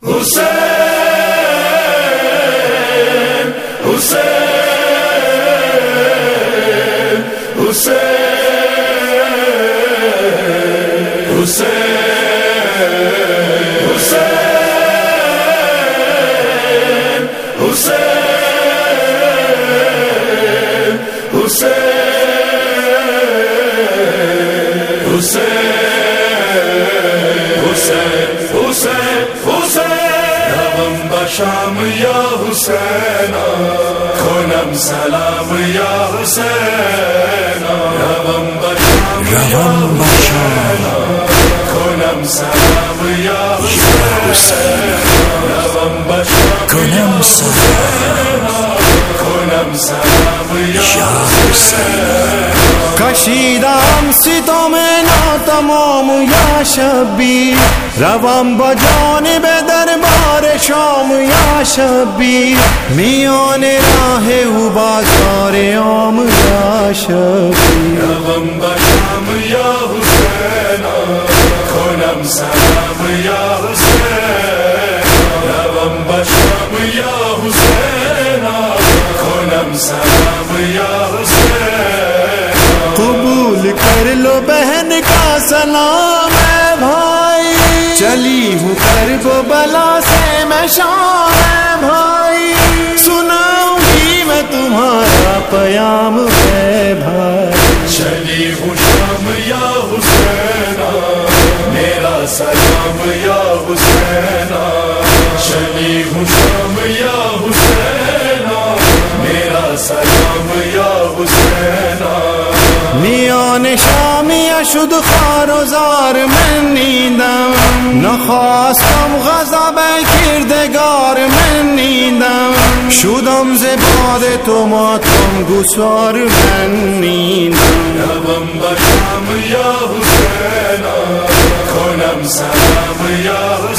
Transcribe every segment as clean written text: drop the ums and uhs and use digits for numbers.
حسین حسین حسین حسین حسین حسین حسین حسین حسین روم بشام یا حسین کنم سلام یا حسین روم بشام یا حسین کنم سلام یا حسین روم بشام کنم سلام یا حسین کشیدم ستم ناتمام یا شبیر روم بجانب دربار شام یا شبیر میان راہ و بازار عام یا شبیر روم بشام یا حسین کنم سلام یا حسین روم بشام یا حسین کنم سلام یا حسین قبول کر لو بہن کا سلام ہے بھائی چلی ہوں کرب و بلا سے میں شام ہے بھائی سناؤں گی میں تمہارا پیام ہے بھائی چلی ہوں شام یا حسین میرا سلام یا حسین چلی ہوں شام یا حسین میرا سلام یا حسین میان شامی اشد خوار و زار من نیندم نخواستم غضب کردگار من نیندم شدم ز باد تو ماتم گسار من نیندم روم بشام یا حسین کنم سلام یا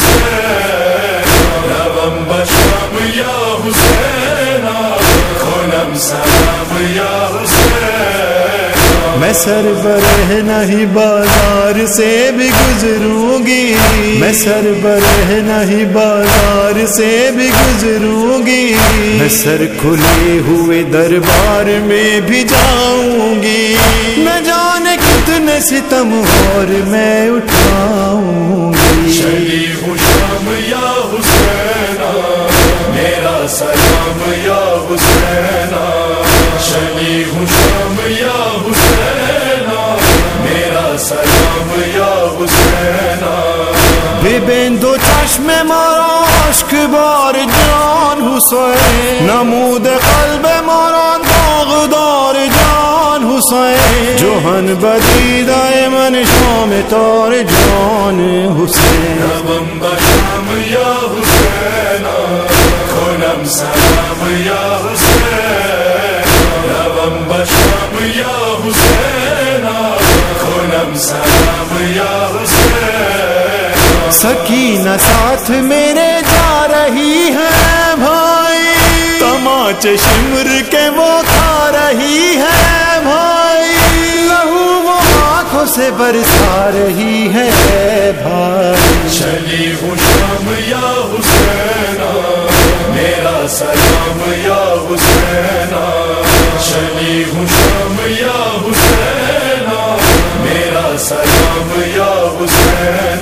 حسین روم بشام یا حسین کنم سلام یا حسین میں سر برہ نہیں بازار سے بھی گزروں گی میں سر برہ نہیں بازار سے بھی گزروں گی میں سر کھلے ہوئے دربار میں بھی جاؤں گی نہ جانے کتنے ستم اور میں اٹھاؤں گی چلی ہوں شام یا حسین میرا سلام یا حسین چلی ہوں شام یا حسین میرا سلام یا حسین ببین دو چشم مرا اشک بار جان حسین نمود قلب مرا داغدار جان حسین جوہن بدیدہ من شام تار جان حسین روم بشام یا حسین کنم سلام یا حسین روم بشام یا حسین کنم سلام یا حسین سکینہ ساتھ میرے جا رہی ہے بھائی تماچے شمر کے وہ کھا رہی ہے بھائی لہو وہ آنکھوں سے برسا رہی ہے بھائی چلی ہوں شام یا حسین میرا سلام یا حسین چلی ہوں شام یا حسین میرا سلام یا حسین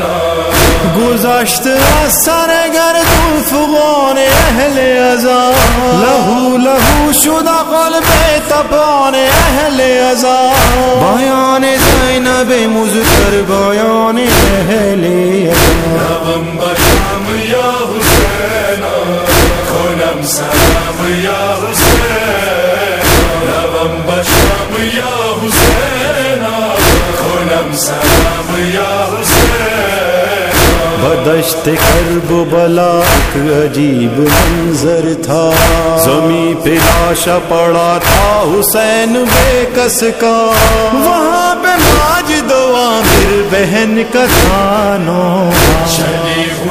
گذشت از سر گردون فغان اہل عزا لہو لہو شدہ قلب تپان اہل عزا بیان زینب مزتر بیان اہل عزا روم بشام یا حسین کنم سلام یا حسین روم بشام یا حسین کنم سلام یا حسین بدشت کرب و بلا ایک عجیب منظر تھا زمین پہ لاشا پڑا تھا حسین بے کس کا وہاں پہ ماجد و عامر بہن کا تھا نو چلی